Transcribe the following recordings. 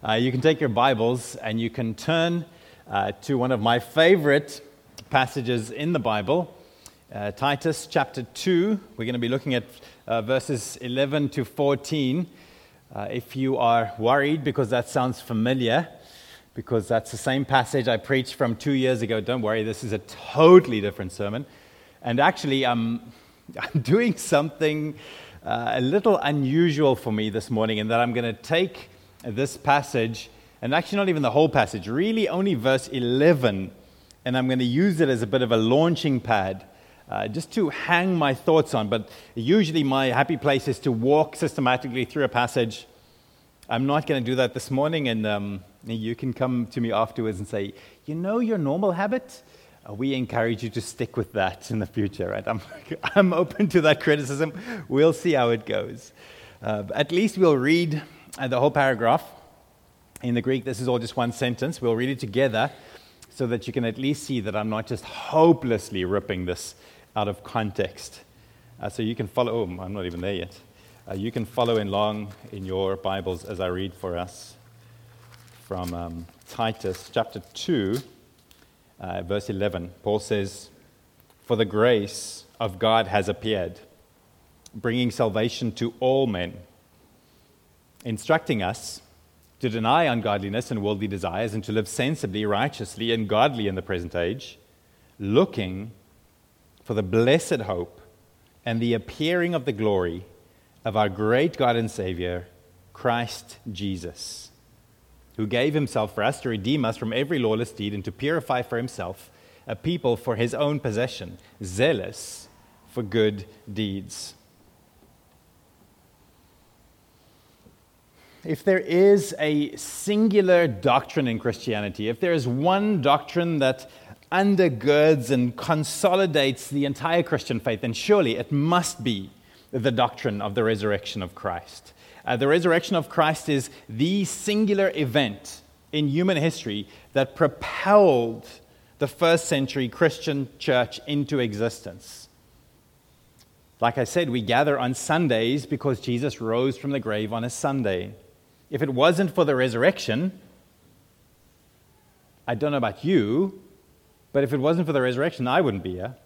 You can take your Bibles and you can turn to one of my favorite passages in the Bible, Titus chapter 2. We're going to be looking at verses 11 to 14. If you are worried because that sounds familiar, because that's the same passage I preached from 2 years ago, don't worry, this is a totally different sermon. And actually, I'm doing something a little unusual for me this morning, in that I'm going to take this passage, and actually not even the whole passage, really only verse 11, and I'm going to use it as a bit of a launching pad, just to hang my thoughts on. But usually my happy place is to walk systematically through a passage. I'm not going to do that this morning, and you can come to me afterwards and say, you know your normal habit? We encourage you to stick with that in the future, right? I'm open to that criticism. We'll see how it goes. At least we'll read the whole paragraph. In the Greek, this is all just one sentence. We'll read it together so that you can at least see that I'm not just hopelessly ripping this out of context. So you can follow. Oh, I'm not even there yet. You can follow along in your Bibles as I read for us from Titus chapter 2, verse 11. Paul says, "For the grace of God has appeared, bringing salvation to all men, instructing us to deny ungodliness and worldly desires and to live sensibly, righteously, and godly in the present age, looking for the blessed hope and the appearing of the glory of our great God and Savior, Christ Jesus, who gave himself for us to redeem us from every lawless deed and to purify for himself a people for his own possession, zealous for good deeds." If there is a singular doctrine in Christianity, if there is one doctrine that undergirds and consolidates the entire Christian faith, then surely it must be the doctrine of the resurrection of Christ. The resurrection of Christ is the singular event in human history that propelled the first century Christian church into existence. Like I said, we gather on Sundays because Jesus rose from the grave on a Sunday. If it wasn't for the resurrection, I don't know about you, but if it wasn't for the resurrection, I wouldn't be here.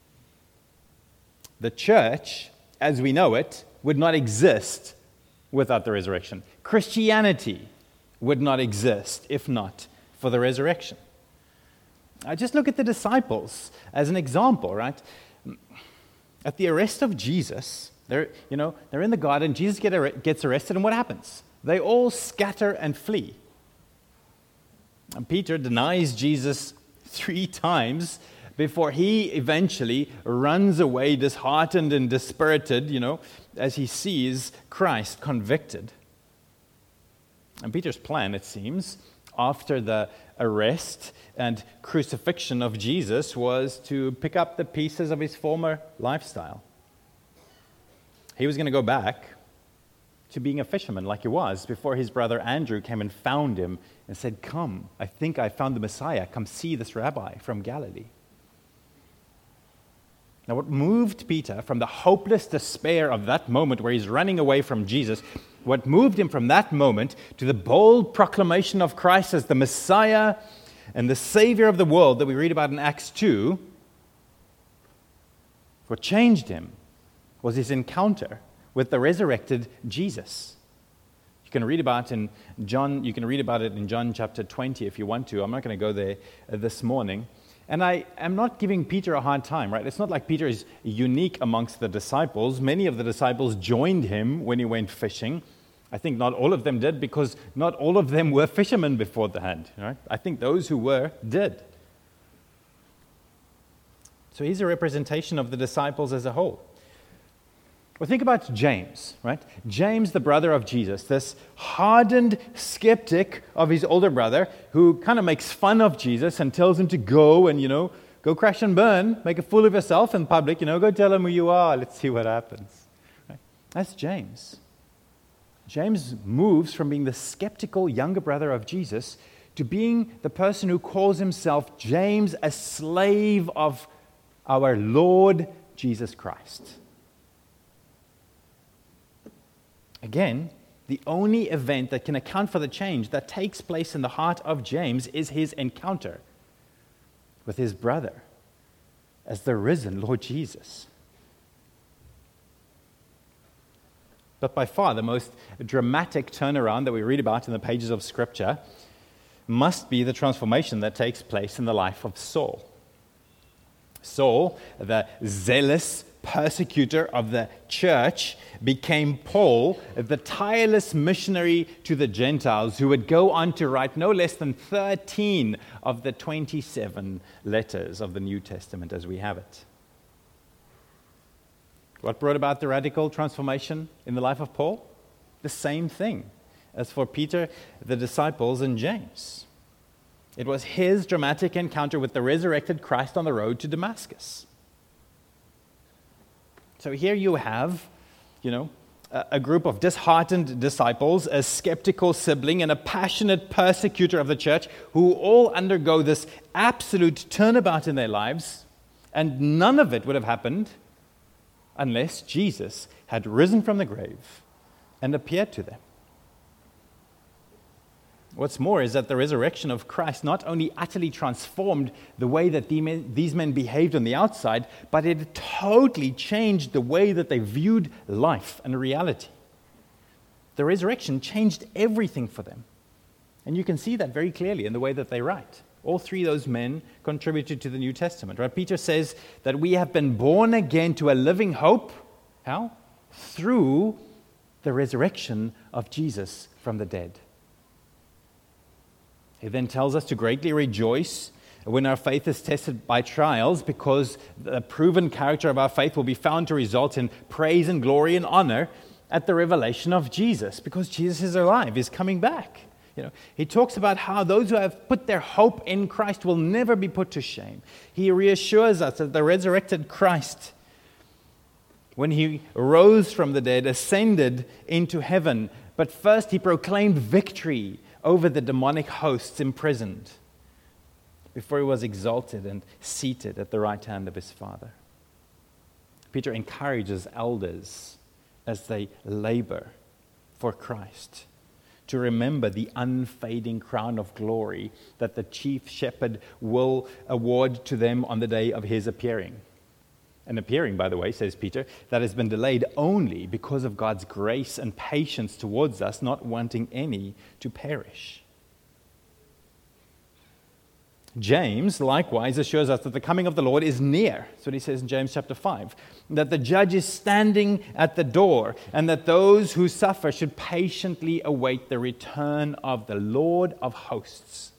The church, as we know it, would not exist without the resurrection. Christianity would not exist if not for the resurrection. Just look at the disciples as an example, right? At the arrest of Jesus, they're in the garden, Jesus gets arrested, and what happens? They all scatter and flee. And Peter denies Jesus 3 times before he eventually runs away disheartened and dispirited, as he sees Christ convicted. And Peter's plan, it seems, after the arrest and crucifixion of Jesus was to pick up the pieces of his former lifestyle. He was going to go back to being a fisherman like he was before his brother Andrew came and found him and said, "Come, I think I found the Messiah. Come see this rabbi from Galilee." Now, what moved Peter from the hopeless despair of that moment where he's running away from Jesus, what moved him from that moment to the bold proclamation of Christ as the Messiah and the Savior of the world that we read about in Acts 2, what changed him was his encounter with the resurrected Jesus. You can read about it in John chapter 20 if you want to. I'm not going to go there this morning. And I am not giving Peter a hard time, right? It's not like Peter is unique amongst the disciples. Many of the disciples joined him when he went fishing. I think not all of them did, because not all of them were fishermen beforehand, right? I think those who were did. So he's a representation of the disciples as a whole. Well, think about James, right? James, the brother of Jesus, this hardened skeptic of his older brother who kind of makes fun of Jesus and tells him to go and, go crash and burn, make a fool of yourself in public, go tell him who you are, let's see what happens. Right? That's James. James moves from being the skeptical younger brother of Jesus to being the person who calls himself James, a slave of our Lord Jesus Christ. Again, the only event that can account for the change that takes place in the heart of James is his encounter with his brother as the risen Lord Jesus. But by far the most dramatic turnaround that we read about in the pages of Scripture must be the transformation that takes place in the life of Saul. Saul, the zealous persecutor of the church, became Paul, the tireless missionary to the Gentiles, who would go on to write no less than 13 of the 27 letters of the New Testament as we have it. What brought about the radical transformation in the life of Paul? The same thing as for Peter, the disciples, and James. It was his dramatic encounter with the resurrected Christ on the road to Damascus. So here you have, a group of disheartened disciples, a skeptical sibling, and a passionate persecutor of the church who all undergo this absolute turnabout in their lives, and none of it would have happened unless Jesus had risen from the grave and appeared to them. What's more is that the resurrection of Christ not only utterly transformed the way that these men behaved on the outside, but it totally changed the way that they viewed life and reality. The resurrection changed everything for them. And you can see that very clearly in the way that they write. All three of those men contributed to the New Testament. Right? Peter says that we have been born again to a living hope. How? Through the resurrection of Jesus from the dead. He then tells us to greatly rejoice when our faith is tested by trials, because the proven character of our faith will be found to result in praise and glory and honor at the revelation of Jesus, because Jesus is alive, is coming back. He talks about how those who have put their hope in Christ will never be put to shame. He reassures us that the resurrected Christ, when he rose from the dead, ascended into heaven, but first he proclaimed victory over the demonic hosts imprisoned before he was exalted and seated at the right hand of his Father. Peter encourages elders as they labor for Christ to remember the unfading crown of glory that the chief shepherd will award to them on the day of his appearing. An appearing, by the way, says Peter, that has been delayed only because of God's grace and patience towards us, not wanting any to perish. James, likewise, assures us that the coming of the Lord is near. That's what he says in James chapter 5. That the judge is standing at the door, and that those who suffer should patiently await the return of the Lord of hosts.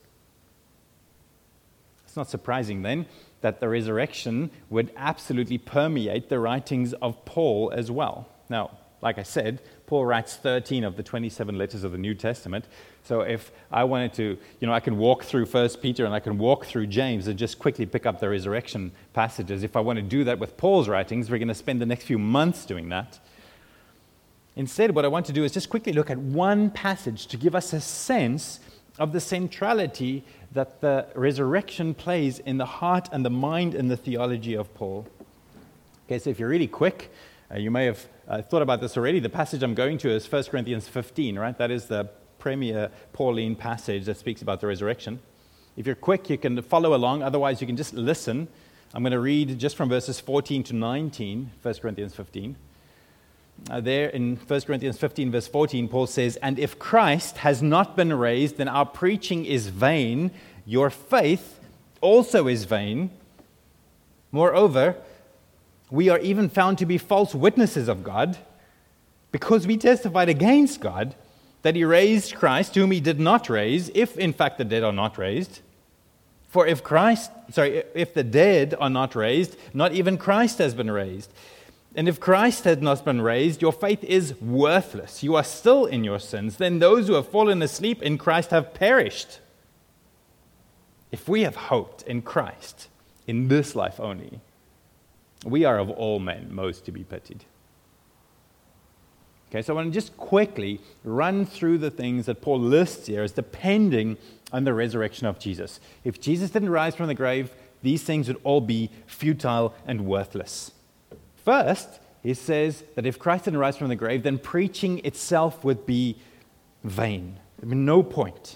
It's not surprising, then, that the resurrection would absolutely permeate the writings of Paul as well. Now, like I said, Paul writes 13 of the 27 letters of the New Testament. So if I wanted to, I can walk through 1 Peter and I can walk through James and just quickly pick up the resurrection passages. If I want to do that with Paul's writings, we're going to spend the next few months doing that. Instead, what I want to do is just quickly look at one passage to give us a sense of the centrality that the resurrection plays in the heart and the mind and the theology of Paul. Okay, so if you're really quick, you may have thought about this already. The passage I'm going to is 1 Corinthians 15, right? That is the premier Pauline passage that speaks about the resurrection. If you're quick, you can follow along. Otherwise, you can just listen. I'm going to read just from verses 14 to 19, 1 Corinthians 15. There in 1 Corinthians 15, verse 14, Paul says, "And if Christ has not been raised, then our preaching is vain. Your faith also is vain. Moreover, we are even found to be false witnesses of God, because we testified against God that he raised Christ, whom he did not raise, if in fact the dead are not raised. For if the dead are not raised, not even Christ has been raised. And if Christ had not been raised, your faith is worthless. You are still in your sins. Then those who have fallen asleep in Christ have perished. If we have hoped in Christ in this life only, we are of all men most to be pitied." Okay, so I want to just quickly run through the things that Paul lists here as depending on the resurrection of Jesus. If Jesus didn't rise from the grave, these things would all be futile and worthless. First, he says that if Christ didn't rise from the grave, then preaching itself would be vain. There'd be no point.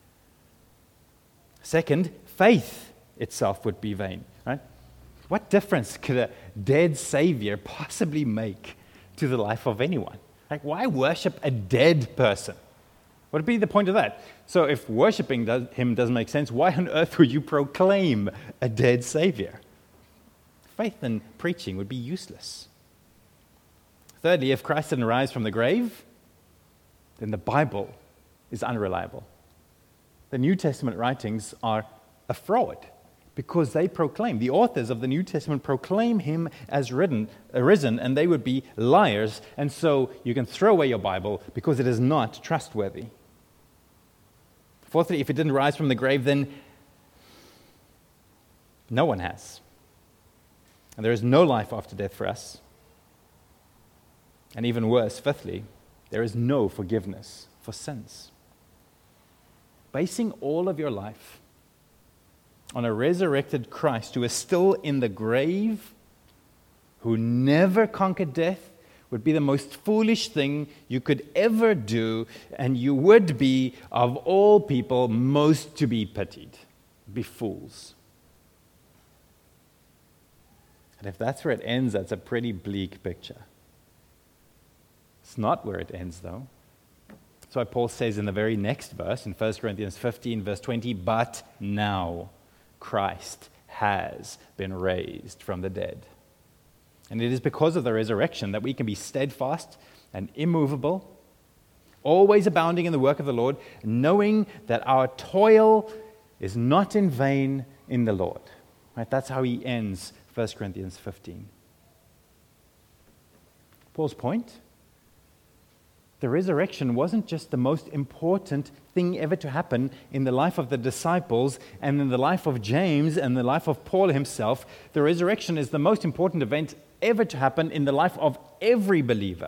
Second, faith itself would be vain. Right? What difference could a dead Savior possibly make to the life of anyone? Like, why worship a dead person? What would be the point of that? So if worshiping him doesn't make sense, why on earth would you proclaim a dead Savior? Faith and preaching would be useless. Thirdly, if Christ didn't rise from the grave, then the Bible is unreliable. The New Testament writings are a fraud because they proclaim, the authors of the New Testament proclaim him as risen, and they would be liars, and so you can throw away your Bible because it is not trustworthy. Fourthly, if it didn't rise from the grave, then no one has. And there is no life after death for us. And even worse, fifthly, there is no forgiveness for sins. Basing all of your life on a resurrected Christ who is still in the grave, who never conquered death, would be the most foolish thing you could ever do, and you would be, of all people, most to be pitied. Be fools. And if that's where it ends, that's a pretty bleak picture. It's not where it ends, though. That's why Paul says in the very next verse, in 1 Corinthians 15, verse 20, but now Christ has been raised from the dead. And it is because of the resurrection that we can be steadfast and immovable, always abounding in the work of the Lord, knowing that our toil is not in vain in the Lord. Right? That's how he ends 1 Corinthians 15. Paul's point? The resurrection wasn't just the most important thing ever to happen in the life of the disciples and in the life of James and the life of Paul himself. The resurrection is the most important event ever to happen in the life of every believer.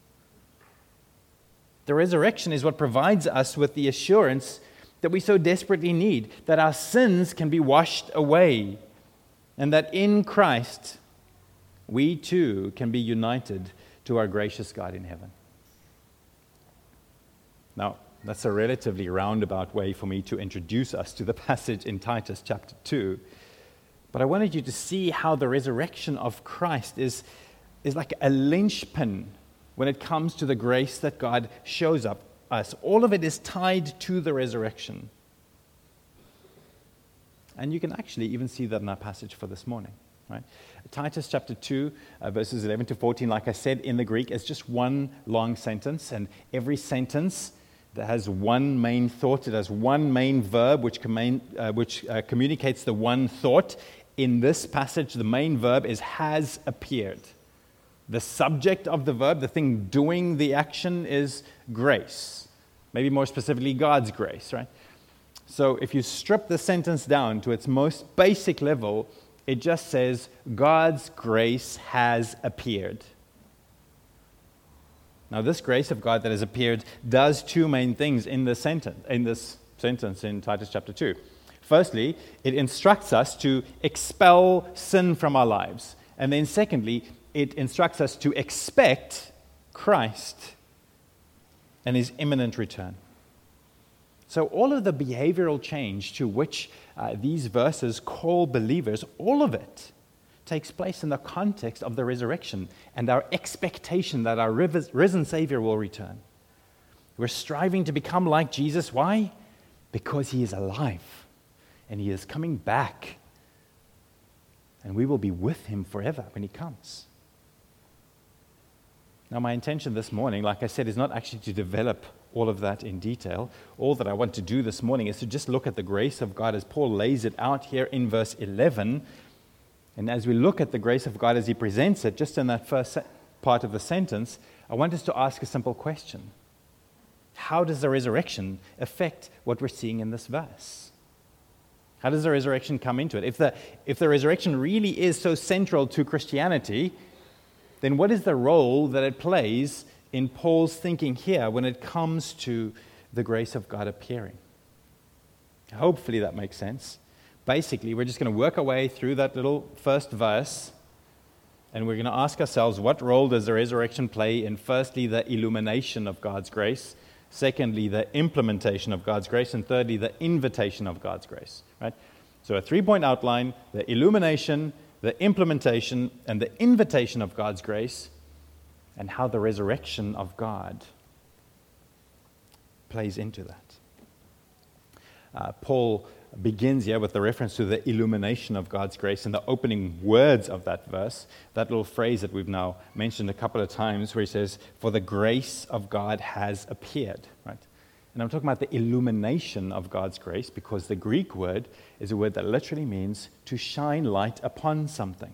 The resurrection is what provides us with the assurance that we so desperately need, that our sins can be washed away, and that in Christ we too can be united to our gracious God in heaven. Now, that's a relatively roundabout way for me to introduce us to the passage in Titus chapter 2. But I wanted you to see how the resurrection of Christ is like a linchpin when it comes to the grace that God shows us. All of it is tied to the resurrection. And you can actually even see that in our passage for this morning. Right? Titus chapter 2, verses 11 to 14, like I said, in the Greek, is just one long sentence, and every sentence that has one main thought. It has one main verb which communicates the one thought. In this passage, the main verb is has appeared. The subject of the verb, the thing doing the action, is grace. Maybe more specifically, God's grace, right? So if you strip the sentence down to its most basic level, it just says, God's grace has appeared. Now, this grace of God that has appeared does two main things in this sentence in Titus chapter 2. Firstly, it instructs us to expel sin from our lives. And then secondly, it instructs us to expect Christ and his imminent return. So all of the behavioral change to which these verses call believers, all of it takes place in the context of the resurrection and our expectation that our risen Savior will return. We're striving to become like Jesus. Why? Because he is alive and he is coming back, and we will be with him forever when he comes. Now, my intention this morning, like I said, is not actually to develop all of that in detail. All that I want to do this morning is to just look at the grace of God as Paul lays it out here in verse 11. And as we look at the grace of God as he presents it, just in that first part of the sentence, I want us to ask a simple question. How does the resurrection affect what we're seeing in this verse? How does the resurrection come into it? If the resurrection really is so central to Christianity, then what is the role that it plays in Paul's thinking here when it comes to the grace of God appearing? Hopefully that makes sense. Basically, we're just going to work our way through that little first verse, And we're going to ask ourselves, what role does the resurrection play in, firstly, the illumination of God's grace, secondly, the implementation of God's grace, and thirdly, the invitation of God's grace, right? So a three-point outline: the illumination, the implementation, and the invitation of God's grace, and how the resurrection of God plays into that. Paul begins here with the reference to the illumination of God's grace in the opening words of that verse, that little phrase that we've now mentioned a couple of times where he says, "For the grace of God has appeared," right? And I'm talking about the illumination of God's grace because the Greek word is a word that literally means to shine light upon something.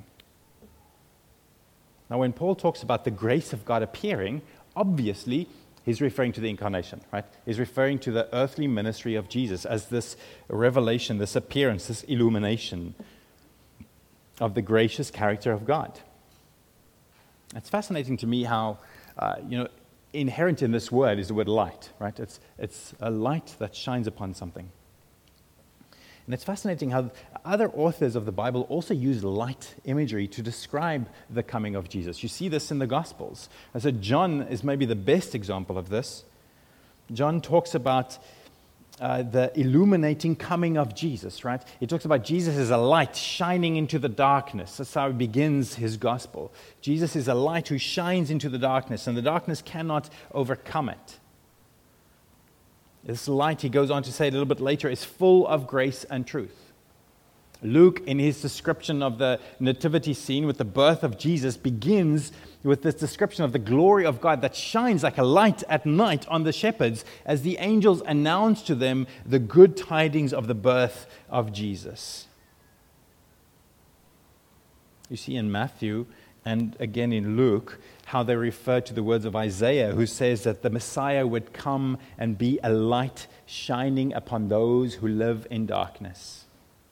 Now, when Paul talks about the grace of God appearing, obviously, he's referring to the incarnation, right? He's referring to the earthly ministry of Jesus as this revelation, this appearance, this illumination of the gracious character of God. It's fascinating to me how, inherent in this word is the word light, right? It's a light that shines upon something. And it's fascinating how other authors of the Bible also use light imagery to describe the coming of Jesus. You see this in the Gospels. And so John is maybe the best example of this. John talks about the illuminating coming of Jesus, right? He talks about Jesus as a light shining into the darkness. That's how he begins his Gospel. Jesus is a light who shines into the darkness, and the darkness cannot overcome it. This light, he goes on to say a little bit later, is full of grace and truth. Luke, in his description of the nativity scene with the birth of Jesus, begins with this description of the glory of God that shines like a light at night on the shepherds as the angels announce to them the good tidings of the birth of Jesus. You see in Matthew and again in Luke how they refer to the words of Isaiah, who says that the Messiah would come and be a light shining upon those who live in darkness.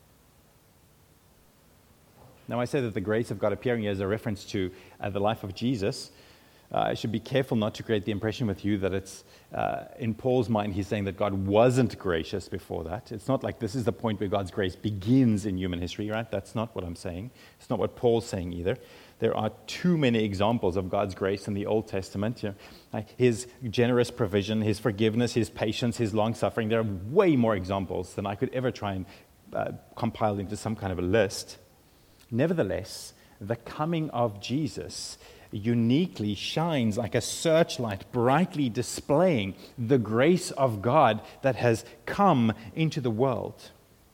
Now, I say that the grace of God appearing here is a reference to the life of Jesus. I should be careful not to create the impression with you that it's, in Paul's mind, he's saying that God wasn't gracious before that. It's not like this is the point where God's grace begins in human history, right? That's not what I'm saying. It's not what Paul's saying either. There are too many examples of God's grace in the Old Testament. His generous provision, his forgiveness, his patience, his long-suffering. There are way more examples than I could ever try and compile into some kind of a list. Nevertheless, the coming of Jesus uniquely shines like a searchlight, brightly displaying the grace of God that has come into the world.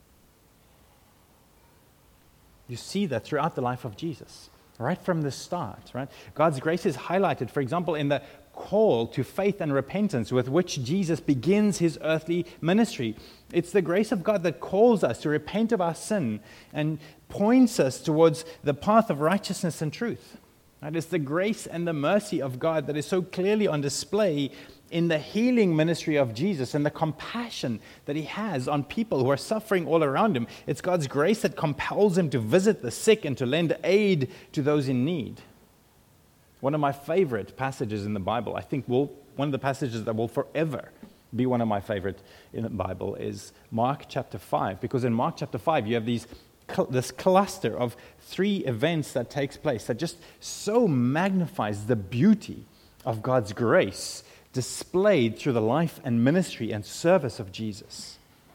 You see that throughout the life of Jesus. Right from the start, right? God's grace is highlighted, for example, in the call to faith and repentance with which Jesus begins his earthly ministry. It's the grace of God that calls us to repent of our sin and points us towards the path of righteousness and truth. Right? It's the grace and the mercy of God that is so clearly on display in the healing ministry of Jesus and the compassion that he has on people who are suffering all around him. It's God's grace that compels him to visit the sick and to lend aid to those in need. One of my favorite passages in the Bible, I think one of the passages that will forever be one of my favorite in the Bible is Mark chapter 5. Because in Mark chapter 5, you have this cluster of 3 events that takes place that just so magnifies the beauty of God's grace displayed through the life and ministry and service of Jesus.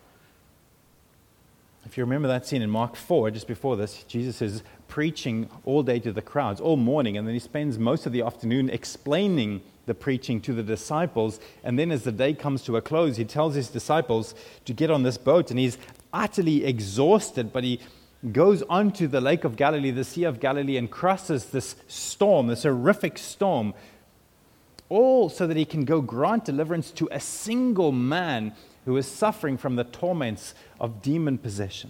If you remember that scene in Mark 4, just before this, Jesus is preaching all day to the crowds, all morning, and then he spends most of the afternoon explaining the preaching to the disciples, and then as the day comes to a close, he tells his disciples to get on this boat, and he's utterly exhausted, but he goes onto the Lake of Galilee, the Sea of Galilee, and crosses this storm, this horrific storm, all so that he can go grant deliverance to a single man who is suffering from the torments of demon possession.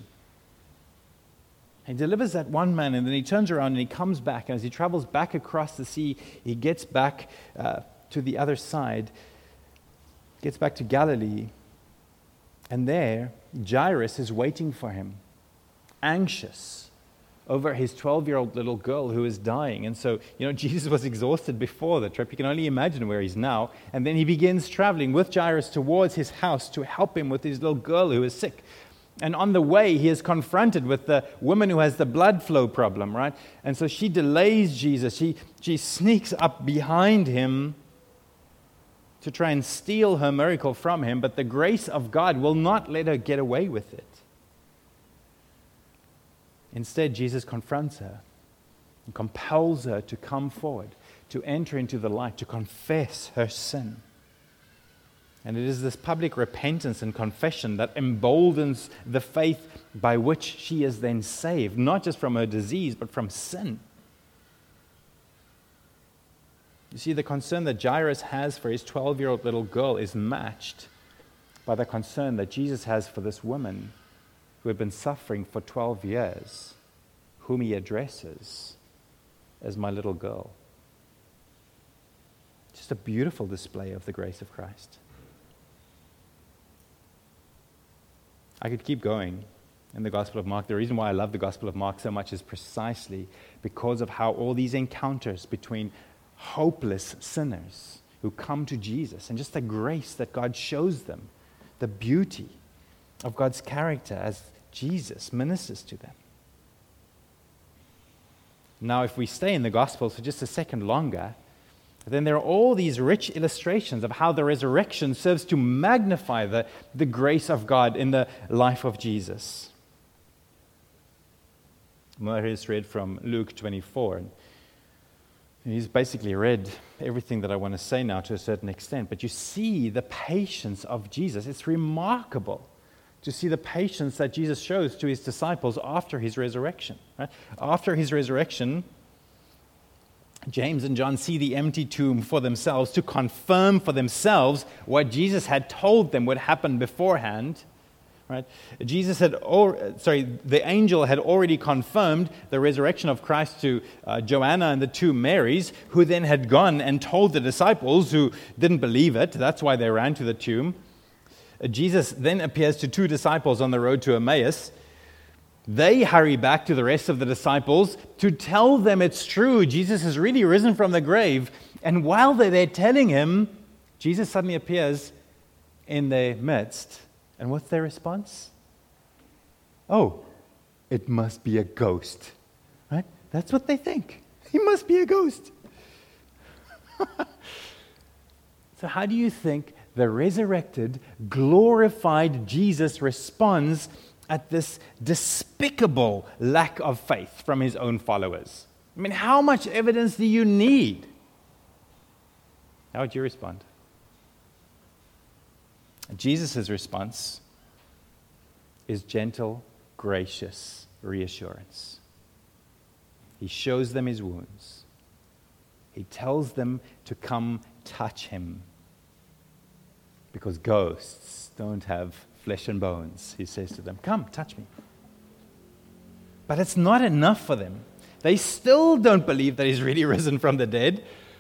He delivers that one man, and then he turns around and he comes back, and as he travels back across the sea, he gets back to the other side, gets back to Galilee, and there Jairus is waiting for him, anxious over his 12-year-old little girl who is dying. And so, Jesus was exhausted before the trip. You can only imagine where he's now. And then he begins traveling with Jairus towards his house to help him with his little girl who is sick. And on the way, he is confronted with the woman who has the blood flow problem, right? And so she delays Jesus. She sneaks up behind him to try and steal her miracle from him, but the grace of God will not let her get away with it. Instead, Jesus confronts her and compels her to come forward, to enter into the light, to confess her sin. And it is this public repentance and confession that emboldens the faith by which she is then saved, not just from her disease, but from sin. You see, the concern that Jairus has for his 12-year-old little girl is matched by the concern that Jesus has for this woman who had been suffering for 12 years, whom he addresses as my little girl. Just a beautiful display of the grace of Christ. I could keep going in the Gospel of Mark. The reason why I love the Gospel of Mark so much is precisely because of how all these encounters between hopeless sinners who come to Jesus and just the grace that God shows them, the beauty of God's character as Jesus ministers to them. Now, if we stay in the Gospels for just a second longer, then there are all these rich illustrations of how the resurrection serves to magnify the grace of God in the life of Jesus. Murray has read from Luke 24. And he's basically read everything that I want to say now to a certain extent. But you see the patience of Jesus. It's remarkable to see the patience that Jesus shows to his disciples after his resurrection. Right? After his resurrection, James and John see the empty tomb for themselves to confirm for themselves what Jesus had told them would happen beforehand. Right? The angel had already confirmed the resurrection of Christ to Joanna and the two Marys, who then had gone and told the disciples who didn't believe it. That's why they ran to the tomb. Jesus then appears to two disciples on the road to Emmaus. They hurry back to the rest of the disciples to tell them it's true. Jesus has really risen from the grave. And while they're there telling him, Jesus suddenly appears in their midst. And what's their response? Oh, it must be a ghost. Right? That's what they think. He must be a ghost. So how do you think the resurrected, glorified Jesus responds at this despicable lack of faith from his own followers? I mean, how much evidence do you need? How would you respond? Jesus' response is gentle, gracious reassurance. He shows them his wounds. He tells them to come touch him. Because ghosts don't have flesh and bones, he says to them, come, touch me. But it's not enough for them. They still don't believe that he's really risen from the dead.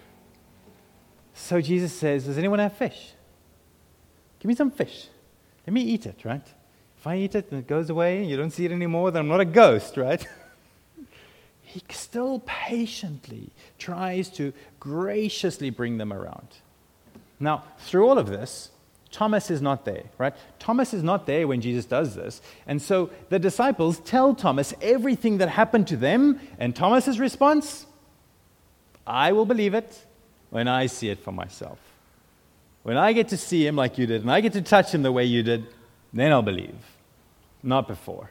So Jesus says, does anyone have fish? Give me some fish. Let me eat it, right? If I eat it and it goes away and you don't see it anymore, then I'm not a ghost, right? He still patiently tries to graciously bring them around. Now, through all of this, Thomas is not there, right? Thomas is not there when Jesus does this. And so the disciples tell Thomas everything that happened to them, and Thomas's response, I will believe it when I see it for myself. When I get to see him like you did, and I get to touch him the way you did, then I'll believe. Not before.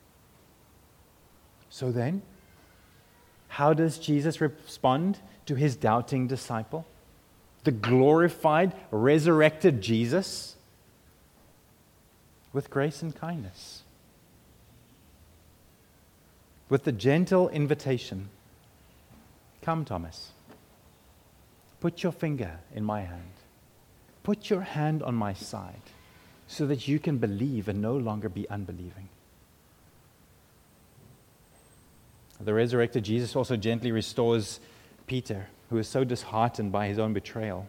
So then, how does Jesus respond to his doubting disciple? The glorified, resurrected Jesus? With grace and kindness. With the gentle invitation, come, Thomas. Put your finger in my hand. Put your hand on my side so that you can believe and no longer be unbelieving. The resurrected Jesus also gently restores Peter, who is so disheartened by his own betrayal.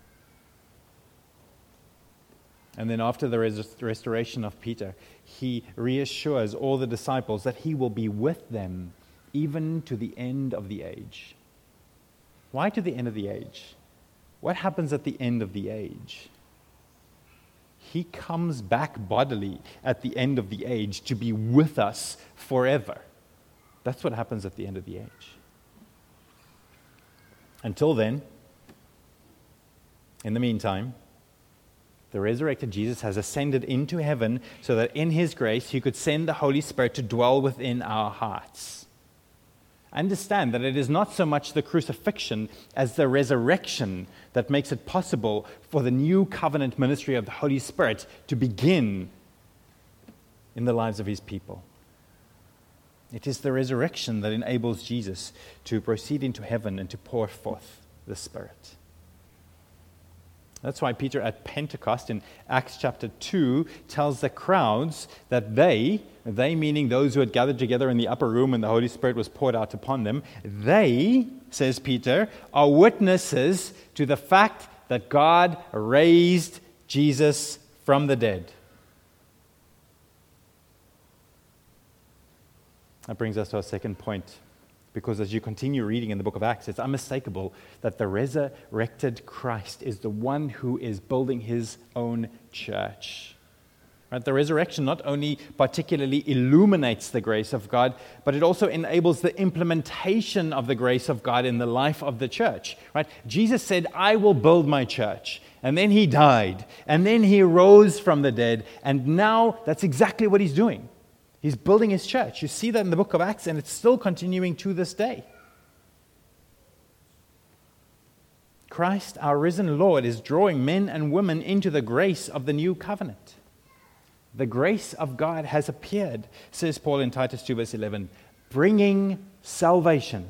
And then after the restoration of Peter, he reassures all the disciples that he will be with them even to the end of the age. Why to the end of the age? What happens at the end of the age? He comes back bodily at the end of the age to be with us forever. That's what happens at the end of the age. Until then, in the meantime, the resurrected Jesus has ascended into heaven so that in His grace He could send the Holy Spirit to dwell within our hearts. Understand that it is not so much the crucifixion as the resurrection that makes it possible for the new covenant ministry of the Holy Spirit to begin in the lives of His people. It is the resurrection that enables Jesus to proceed into heaven and to pour forth the Spirit. That's why Peter at Pentecost in Acts chapter 2 tells the crowds that they meaning those who had gathered together in the upper room when the Holy Spirit was poured out upon them, they, says Peter, are witnesses to the fact that God raised Jesus from the dead. That brings us to our second point. Because as you continue reading in the book of Acts, it's unmistakable that the resurrected Christ is the one who is building His own church. Right? The resurrection not only particularly illuminates the grace of God, but it also enables the implementation of the grace of God in the life of the church. Right? Jesus said, "I will build my church." And then He died. And then He rose from the dead. And now that's exactly what He's doing. He's building His church. You see that in the book of Acts, and it's still continuing to this day. Christ, our risen Lord, is drawing men and women into the grace of the new covenant. The grace of God has appeared, says Paul in Titus 2 verse 11, bringing salvation.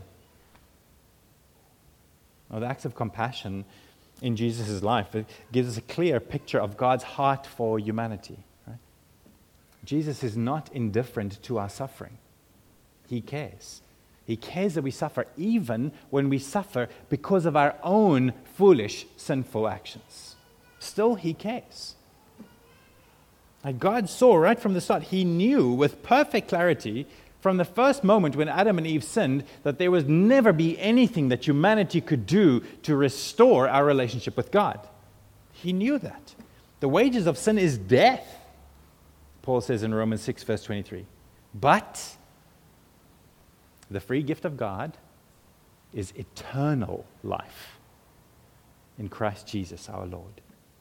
Now, the acts of compassion in Jesus' life, it gives us a clear picture of God's heart for humanity. Jesus is not indifferent to our suffering. He cares. He cares that we suffer even when we suffer because of our own foolish, sinful actions. Still, He cares. And God saw right from the start, He knew with perfect clarity from the first moment when Adam and Eve sinned that there would never be anything that humanity could do to restore our relationship with God. He knew that. The wages of sin is death. Paul says in Romans 6, verse 23, but the free gift of God is eternal life in Christ Jesus our Lord.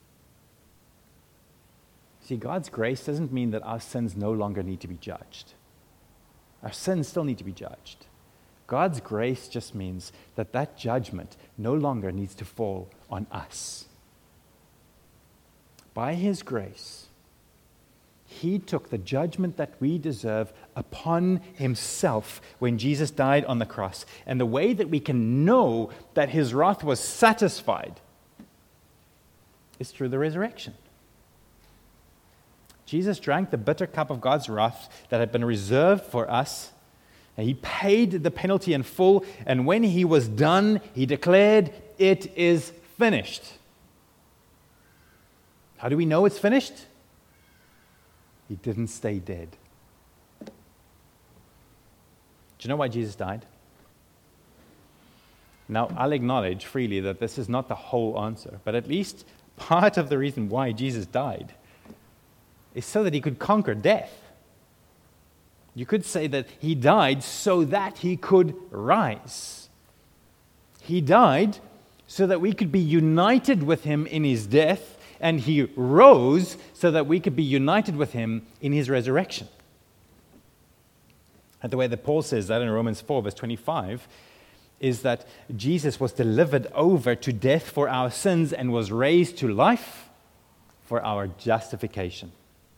See, God's grace doesn't mean that our sins no longer need to be judged. Our sins still need to be judged. God's grace just means that that judgment no longer needs to fall on us. By His grace, He took the judgment that we deserve upon Himself when Jesus died on the cross. And the way that we can know that His wrath was satisfied is through the resurrection. Jesus drank the bitter cup of God's wrath that had been reserved for us. And He paid the penalty in full. And when He was done, He declared, "It is finished." How do we know it's finished? He didn't stay dead. Do you know why Jesus died? Now, I'll acknowledge freely that this is not the whole answer, but at least part of the reason why Jesus died is so that He could conquer death. You could say that He died so that He could rise. He died so that we could be united with Him in His death, and He rose so that we could be united with Him in His resurrection. And the way that Paul says that in Romans 4, verse 25, is that Jesus was delivered over to death for our sins and was raised to life for our justification.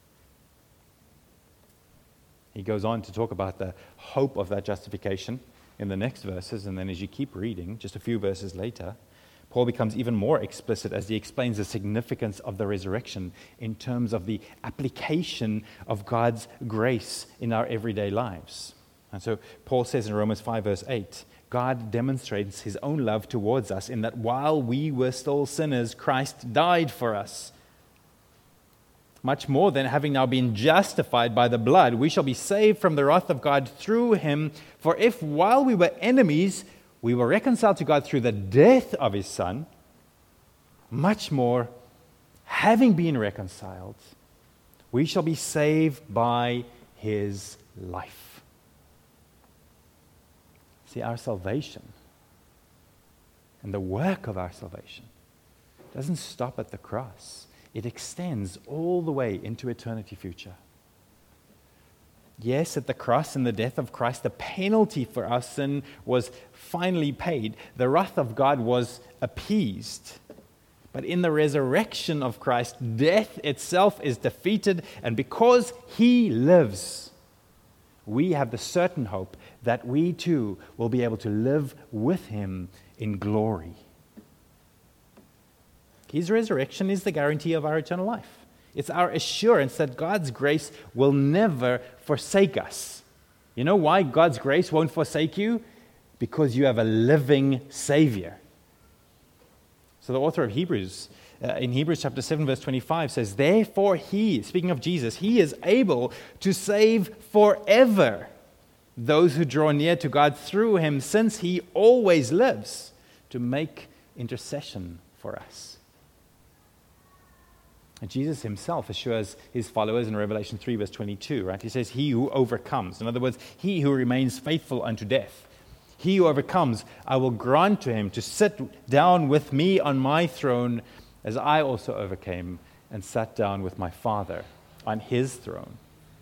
He goes on to talk about the hope of that justification in the next verses, and then as you keep reading, just a few verses later, Paul becomes even more explicit as he explains the significance of the resurrection in terms of the application of God's grace in our everyday lives. And so Paul says in Romans 5, verse 8, God demonstrates His own love towards us in that while we were still sinners, Christ died for us. Much more than having now been justified by the blood, we shall be saved from the wrath of God through Him. For if while we were enemies, we were reconciled to God through the death of His Son, much more, having been reconciled, we shall be saved by his life. See, our salvation and the work of our salvation doesn't stop at the cross. It extends all the way into eternity future. Yes, at the cross and the death of Christ, the penalty for our sin was finally paid. The wrath of God was appeased. But in the resurrection of Christ, death itself is defeated, and because he lives, we have the certain hope that we too will be able to live with him in glory. His resurrection is the guarantee of our eternal life. It's our assurance that God's grace will never forsake us. You know why God's grace won't forsake you? Because you have a living Savior. So the author of Hebrews, in Hebrews chapter 7, verse 25 says, therefore he, speaking of Jesus, he is able to save forever those who draw near to God through him, since he always lives to make intercession for us. And Jesus himself assures his followers in Revelation 3, verse 22, right? He says, he who overcomes. In other words, he who remains faithful unto death. He who overcomes, I will grant to him to sit down with me on my throne, as I also overcame and sat down with my Father on his throne.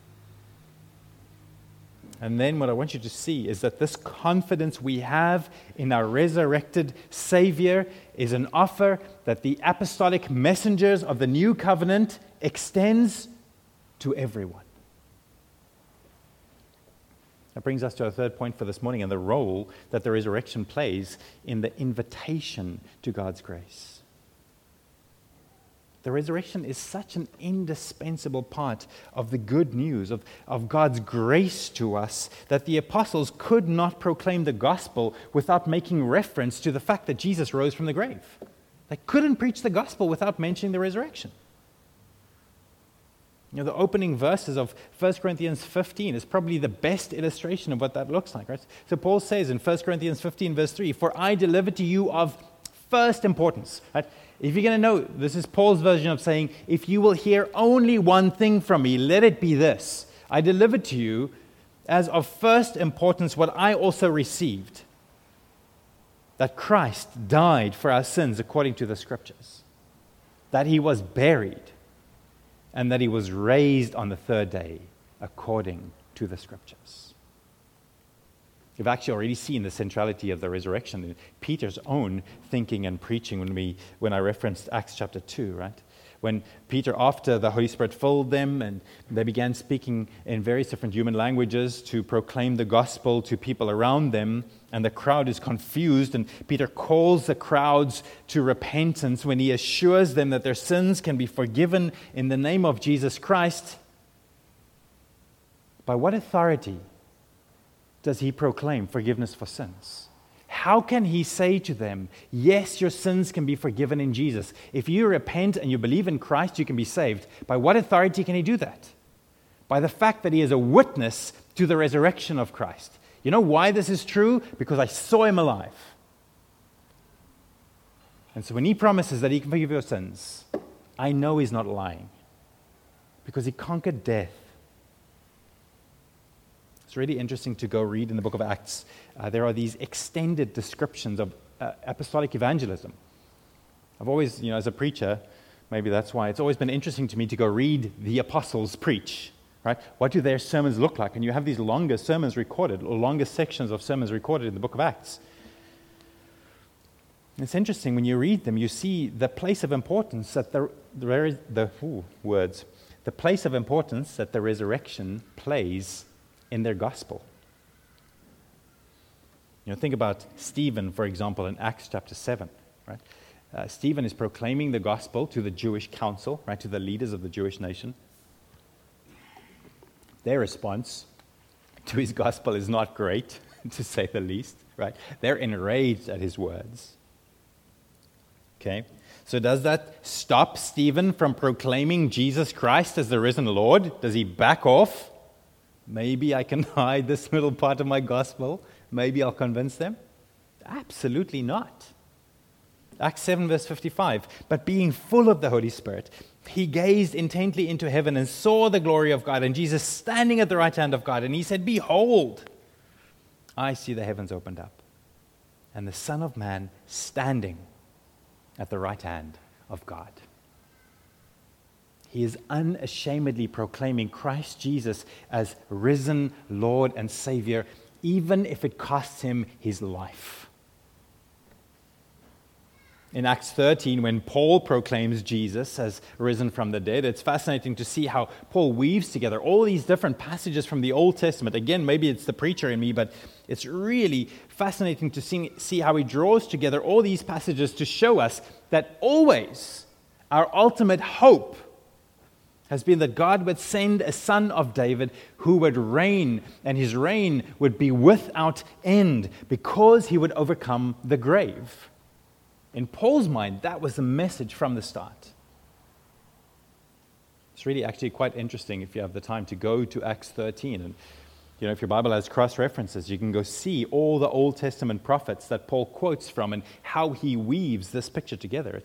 And then what I want you to see is that this confidence we have in our resurrected Savior is an offer that the apostolic messengers of the new covenant extends to everyone. That brings us to our third point for this morning, and the role that the resurrection plays in the invitation to God's grace. The resurrection is such an indispensable part of the good news of God's grace to us that the apostles could not proclaim the gospel without making reference to the fact that Jesus rose from the grave. They couldn't preach the gospel without mentioning the resurrection. You know, the opening verses of 1 Corinthians 15 is probably the best illustration of what that looks like, right? So Paul says in 1 Corinthians 15, verse 3, for I delivered to you of first importance, right? If you're going to know, this is Paul's version of saying, if you will hear only one thing from me, let it be this. I delivered to you as of first importance what I also received, that Christ died for our sins according to the Scriptures, that he was buried, and that he was raised on the third day according to the Scriptures. We've actually already seen the centrality of the resurrection in Peter's own thinking and preaching when I referenced Acts chapter 2, right? When Peter, after the Holy Spirit filled them and they began speaking in various different human languages to proclaim the gospel to people around them, and the crowd is confused, and Peter calls the crowds to repentance when he assures them that their sins can be forgiven in the name of Jesus Christ. By what authority does he proclaim forgiveness for sins? How can he say to them, yes, your sins can be forgiven in Jesus. If you repent and you believe in Christ, you can be saved. By what authority can he do that? By the fact that he is a witness to the resurrection of Christ. You know why this is true? Because I saw him alive. And so when he promises that he can forgive your sins, I know he's not lying. Because he conquered death. It's really interesting to go read in the book of Acts. There are these extended descriptions of apostolic evangelism. I've always, as a preacher, maybe that's why it's always been interesting to me to go read the apostles preach, right? What do their sermons look like? And you have these longer sermons recorded, or longer sections of sermons recorded in the book of Acts. And it's interesting, when you read them, you see the place of importance that the place of importance that the resurrection plays in their gospel. Think about Stephen, for example, in Acts chapter 7. Right? Stephen is proclaiming the gospel to the Jewish council, right, to the leaders of the Jewish nation. Their response to his gospel is not great, to say the least. Right? They're enraged at his words. Okay? So does that stop Stephen from proclaiming Jesus Christ as the risen Lord? Does he back off? Maybe I can hide this little part of my gospel. Maybe I'll convince them. Absolutely not. Acts 7 verse 55. But being full of the Holy Spirit, he gazed intently into heaven and saw the glory of God and Jesus standing at the right hand of God. And he said, behold, I see the heavens opened up and the Son of Man standing at the right hand of God. He is unashamedly proclaiming Christ Jesus as risen Lord and Savior, even if it costs him his life. In Acts 13, when Paul proclaims Jesus as risen from the dead, it's fascinating to see how Paul weaves together all these different passages from the Old Testament. Again, maybe it's the preacher in me, but it's really fascinating to see how he draws together all these passages to show us that always our ultimate hope has been that God would send a son of David who would reign, and his reign would be without end because he would overcome the grave. In Paul's mind, that was the message from the start. It's really actually quite interesting if you have the time to go to Acts 13. And if your Bible has cross-references, you can go see all the Old Testament prophets that Paul quotes from and how he weaves this picture together.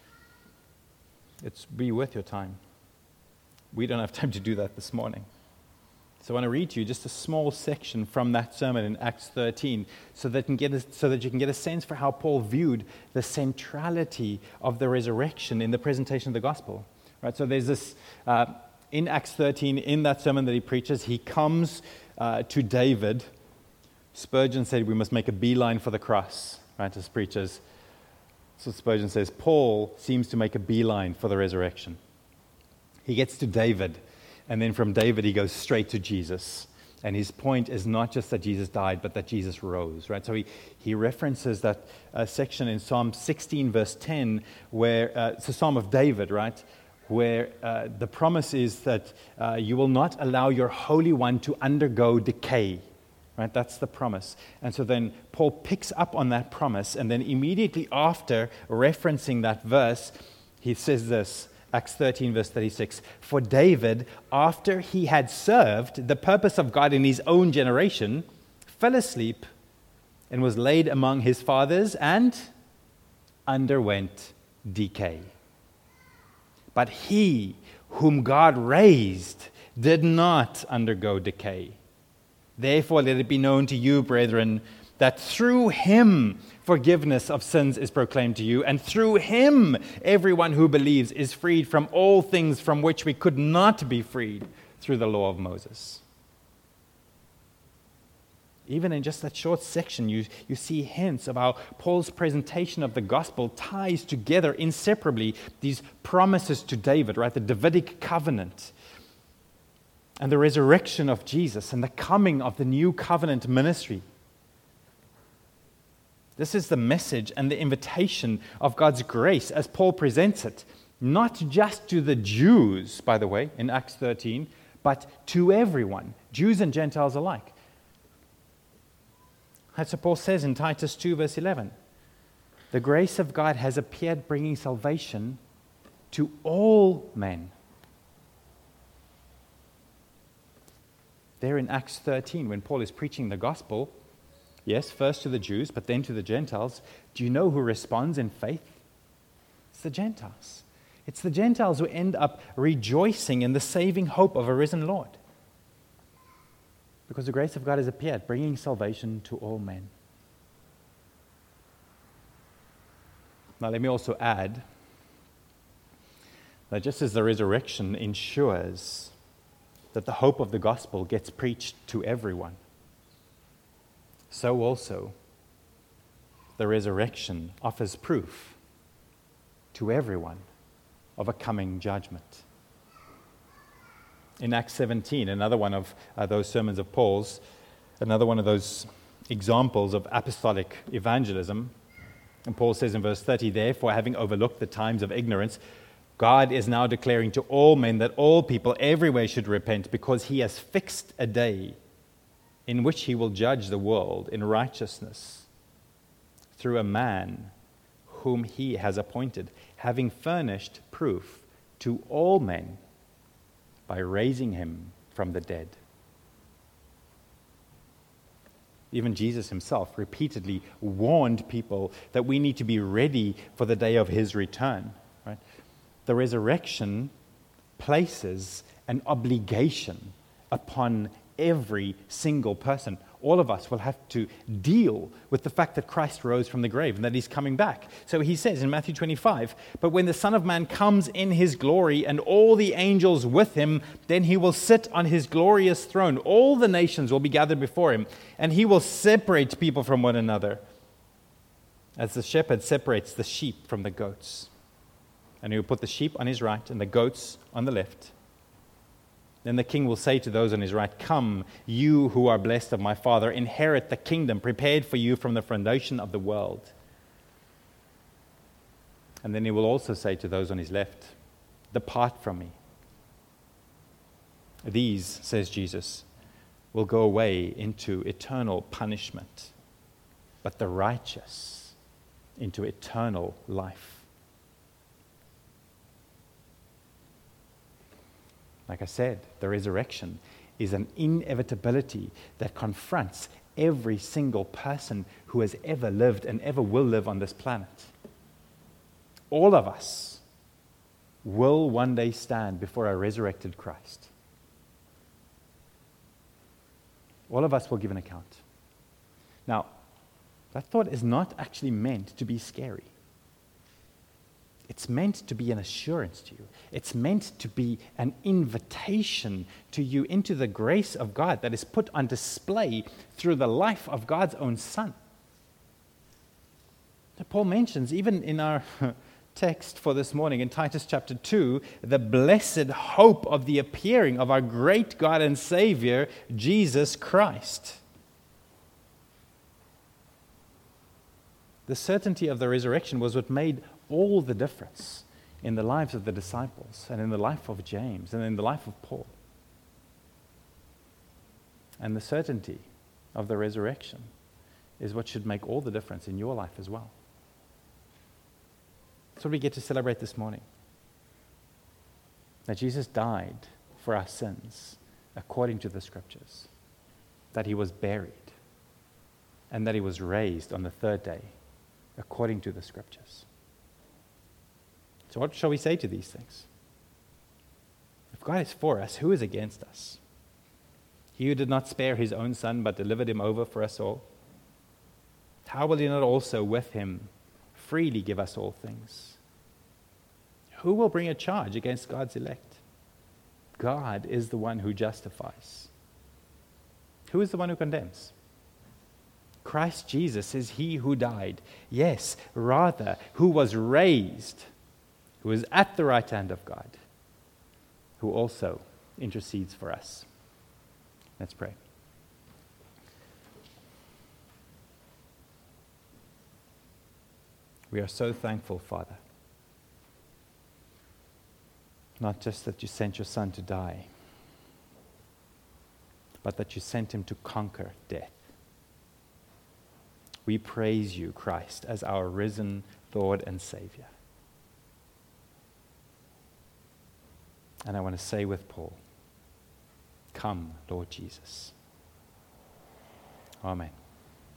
It's be worth your time. We don't have time to do that this morning. So I want to read to you just a small section from that sermon in Acts 13 so that you can get a sense for how Paul viewed the centrality of the resurrection in the presentation of the gospel. Right? So there's this, in Acts 13, in that sermon that he preaches, he comes to David. Spurgeon said we must make a beeline for the cross, right, as preachers. So Spurgeon says, Paul seems to make a beeline for the resurrection. He gets to David, and then from David he goes straight to Jesus. And his point is not just that Jesus died, but that Jesus rose, right? So he references that section in Psalm 16, verse 10, where it's a Psalm of David, right? Where the promise is that you will not allow your Holy One to undergo decay, right? That's the promise. And so then Paul picks up on that promise, and then immediately after referencing that verse, he says this, Acts 13, verse 36, for David, after he had served the purpose of God in his own generation, fell asleep and was laid among his fathers and underwent decay. But he whom God raised did not undergo decay. Therefore, let it be known to you, brethren, that through him forgiveness of sins is proclaimed to you, and through him everyone who believes is freed from all things from which we could not be freed through the law of Moses. Even in just that short section, you see hints of how Paul's presentation of the gospel ties together inseparably these promises to David, right? The Davidic covenant and the resurrection of Jesus and the coming of the new covenant ministry. This is the message and the invitation of God's grace as Paul presents it, not just to the Jews, by the way, in Acts 13, but to everyone, Jews and Gentiles alike. That's what Paul says in Titus 2, verse 11. The grace of God has appeared, bringing salvation to all men. There in Acts 13, when Paul is preaching the gospel, yes, first to the Jews, but then to the Gentiles. Do you know who responds in faith? It's the Gentiles. It's the Gentiles who end up rejoicing in the saving hope of a risen Lord. Because the grace of God has appeared, bringing salvation to all men. Now, let me also add that just as the resurrection ensures that the hope of the gospel gets preached to everyone, so also the resurrection offers proof to everyone of a coming judgment. In Acts 17, another one of those sermons of Paul's, another one of those examples of apostolic evangelism, and Paul says in verse 30, therefore, having overlooked the times of ignorance, God is now declaring to all men that all people everywhere should repent, because he has fixed a day in which he will judge the world in righteousness through a man whom he has appointed, having furnished proof to all men by raising him from the dead. Even Jesus himself repeatedly warned people that we need to be ready for the day of his return. Right? The resurrection places an obligation upon every single person. All of us will have to deal with the fact that Christ rose from the grave and that he's coming back. So he says in Matthew 25, "But when the Son of Man comes in his glory and all the angels with him, then he will sit on his glorious throne. All the nations will be gathered before him, and he will separate people from one another, as the shepherd separates the sheep from the goats. And he will put the sheep on his right and the goats on the left. Then the king will say to those on his right, 'Come, you who are blessed of my Father, inherit the kingdom prepared for you from the foundation of the world.' And then he will also say to those on his left, 'Depart from me. These,' says Jesus, 'will go away into eternal punishment, but the righteous into eternal life.'" Like I said, the resurrection is an inevitability that confronts every single person who has ever lived and ever will live on this planet. All of us will one day stand before a resurrected Christ. All of us will give an account. Now, that thought is not actually meant to be scary. It's meant to be an assurance to you. It's meant to be an invitation to you into the grace of God that is put on display through the life of God's own Son. Paul mentions, even in our text for this morning in Titus chapter 2, the blessed hope of the appearing of our great God and Savior, Jesus Christ. The certainty of the resurrection was what made all the difference in the lives of the disciples and in the life of James and in the life of Paul. And the certainty of the resurrection is what should make all the difference in your life as well. That's what we get to celebrate this morning. That Jesus died for our sins according to the Scriptures, that he was buried, and that he was raised on the third day according to the Scriptures. So what shall we say to these things? If God is for us, who is against us? He who did not spare his own Son, but delivered him over for us all, how will he not also with him freely give us all things? Who will bring a charge against God's elect? God is the one who justifies. Who is the one who condemns? Christ Jesus is he who died. Yes, rather, who was raised, who is at the right hand of God, who also intercedes for us. Let's pray. We are so thankful, Father, not just that you sent your Son to die, but that you sent him to conquer death. We praise you, Christ, as our risen Lord and Savior. And I want to say with Paul, "Come, Lord Jesus." Amen.